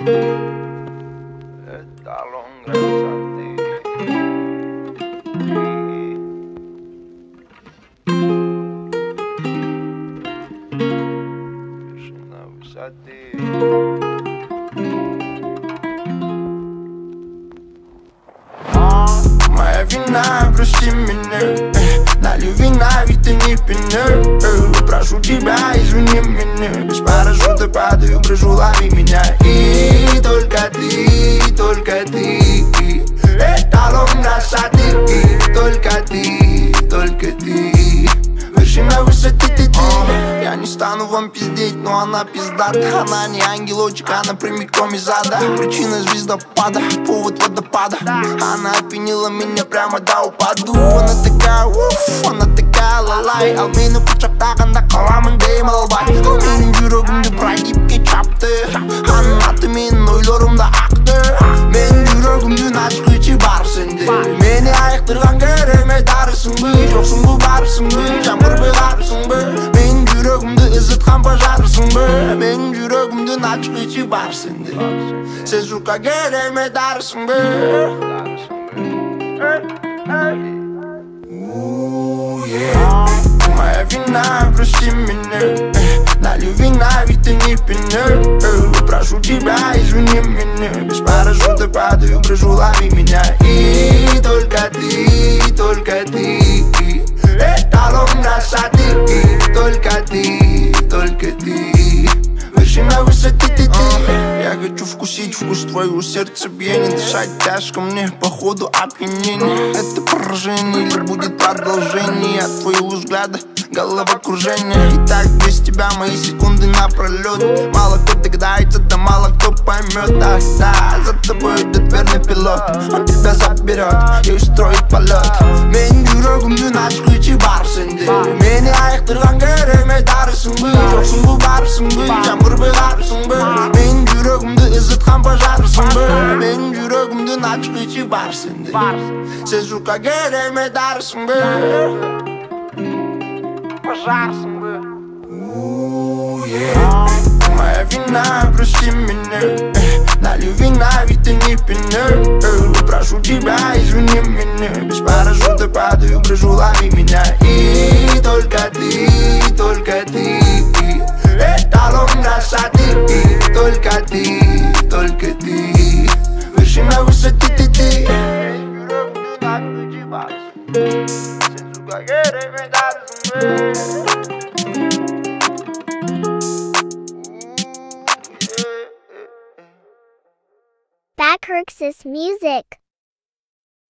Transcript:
Étalon gracias a ti. Вершина высоты. Моя вина, прости меня. Налью вина, ведь ты не пьяна. Прошу тебя, извини меня. Без парашюта падаю, прошу, лови меня. И только ты, эталон красоты. Только ты, вершина высоты ты. Я не стану вам пиздеть, но она пиздата. Она не ангелочек, она прямиком из ада. Причина звездопада, повод водопада. Она опьянила меня прямо до упаду. Она такая, уф, она такая лалай. Ал мені құшақтағанда қаламын деймін албай. Менің жүрегімді пройдипке чапты. Аның аты менің ойларымда ақты. Менің жүрегімді начқычы бар сенде. Мені айықтырған кереме дарысың бы. Жоқсың бы барысың бы, жаңбыр бұйғарысың бы. Менің жүрегімді ызытқан пожарысың бы. Менің жүрегімді начқычы бар сенде. Сен жұрқа кереме дарысың бы. Моя вина, прости меня. Налью вина, ведь ты не пьяна. Прошу тебя, извини меня. Без парашюта падаю, прошу, лови меня. И только ты, эталон красоты. Только ты, вершина высоты ты. Я хочу вкусить вкус твоего сердцебиения. Дышать тяжко мне, походу опьянение. Это поражение или будет продолжение от твоего взгляда? Головокружение. И так без тебя мои секунды напролет. Мало кто догадается, да мало кто поймет. Ах да, за тобой идет верный пилот. Он тебя заберет и устроит полет. Менің жүрегімді начқычы бар сенде. Мені айықтырған кереме дарысың бы. Жоқсың бы барысың бы, жаңбыр бұйғарысың бы. Менің жүрегімді ызытқан пожарысың бы. Менің жүрегімді начқычы бар сенде. Сен жұрқа кереме дарысың бы. Пожарсың бы. Моя вина, прости меня. Налью вина, ведь ты не пьяна. Прошу тебя, извини меня. Без парашюта падаю, прошу, лови меня. И только ты, эталон красоты. Только ты, вершина высоты ты. Backrix's music.